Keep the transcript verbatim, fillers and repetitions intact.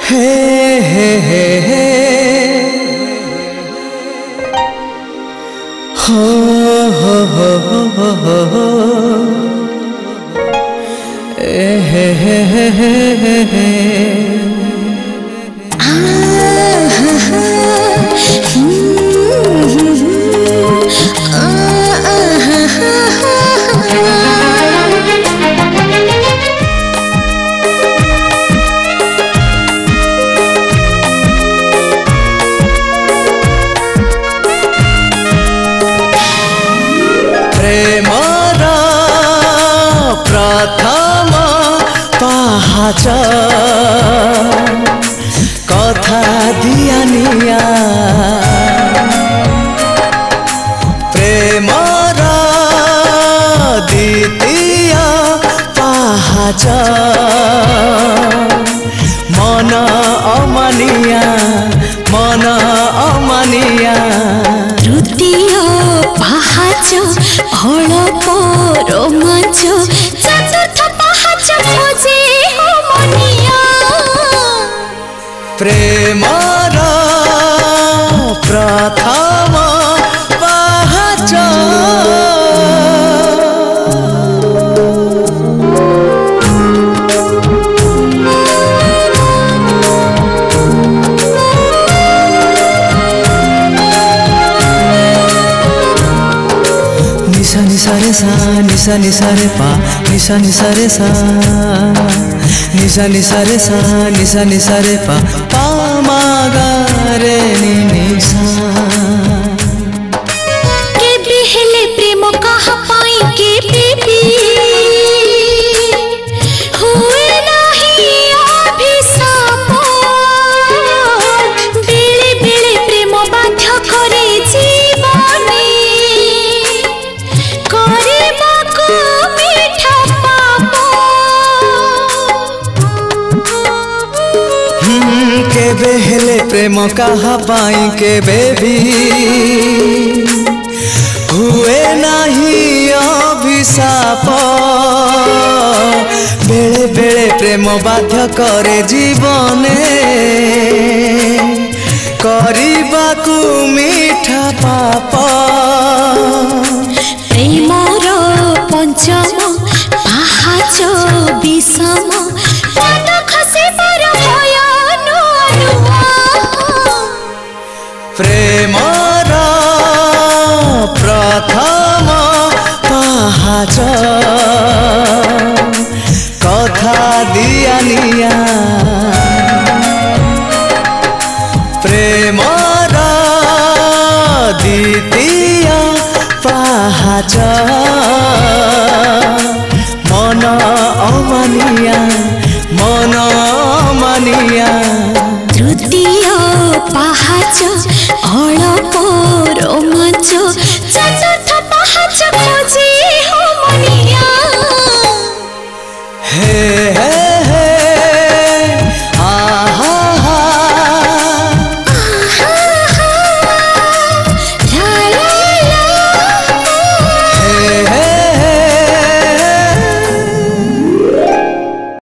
हे हे हे हे हो हो हो हो हो हो ए हे हे हे हे हे प्रथम पाहाच कथा दियानिया प्रेमर द्वितीय पाहाच मन अमानिया मन अमानिया तृतीय पाहाच अळप रोमांच चतुर्थ पाहाच खोजे मनिया प्रेमर प्रथम पाहाच निशा निशा रे सा निशा निशा रे पा निशा निशा रे सा निशा निशा रे सा निशा निशा रे पा पा मा गा रे नि निशा के बिहले प्रेम कहा पाई के बेबी हुए नहीं अभिशाप बेले बेले प्रेम बाध्य करे जीवने केबे हेले प्रेम कहा पाई केबे भी हुए नहीं अभिशाप बेले बेले प्रेम बाध्य करे जीवने करिबाकु मीठा पाप प्रेमर पंचम पाहाच विषम पद खसे पर भय प्रेमर प्रथम पाहाच कथा दियानिया प्रेमर द्वितीय पाहाच